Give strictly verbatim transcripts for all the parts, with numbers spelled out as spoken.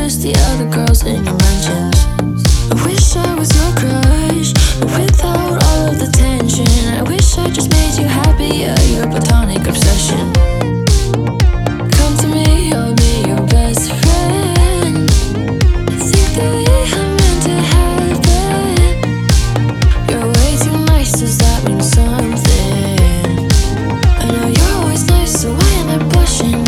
just the other girls in your mentions. I wish I was your crush, but without all of the tension. I wish I just made you happier, your platonic obsession. Come to me, I'll be your best friend. I think that we are meant to happen. You're way too nice, does that mean something? I know you're always nice, so why am I blushing?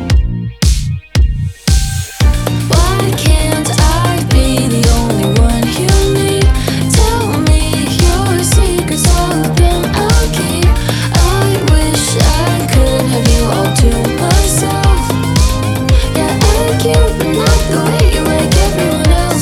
Why can't I be the only one you need? Tell me your secrets, all of them I'll keep. I wish I could have you all to myself. Yeah, I like you, but not the way you like everyone else.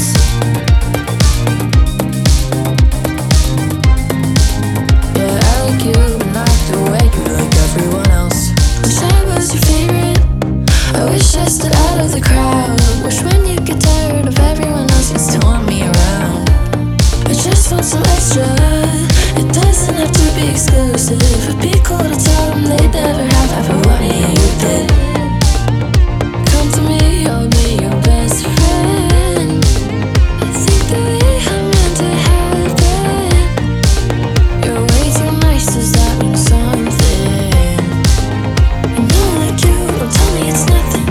Yeah, I like you, but not the way you like everyone else. Wish I was your favorite. I wish I stood out of the crowd. Wish when you get tired of everyone else, you'd still want me around. I just want some extra. It doesn't have to be exclusive. It'd be cool to tell them they'd never have half of what me and you did. Come to me, I'll be your best friend. I think that we are meant to happen. You're way too nice, does that mean something? I know I like you, don't tell me it's nothing.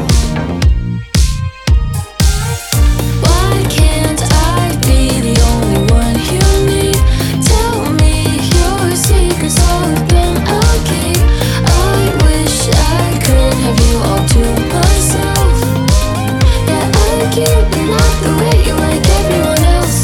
Why can't I be the only one you need? Tell me your secrets, all of them I'll keep. I wish I could have you all to myself. Yeah, I like you, but not the way you like everyone else.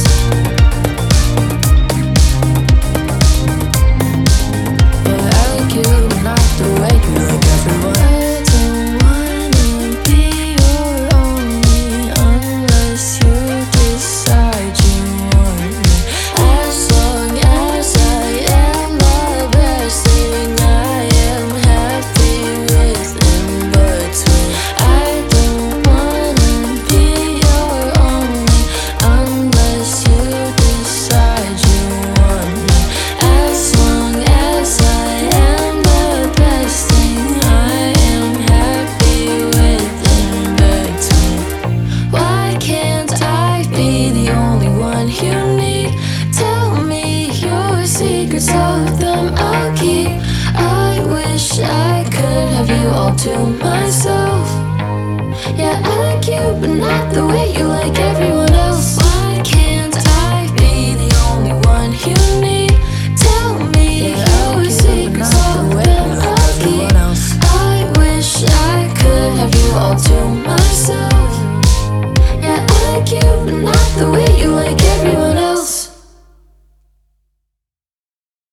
Yeah, I like you, but not the way you like everyone else. I don't wanna be your only unless you decide you want me. As long as I am the best thing, I am happy with in between. I don't wanna be your only unless you decide you want me. As long as I am the best thing, I am happy with in between. Why can't I be the only one you need? Tell me your secrets, all of them I'll keep. I wish I could have you all to myself. Yeah, I like you, but not the way you like everyone else. Why can't I be the only one you need? Tell me your secrets, all of them I'll keep. I wish I could have you all to myself.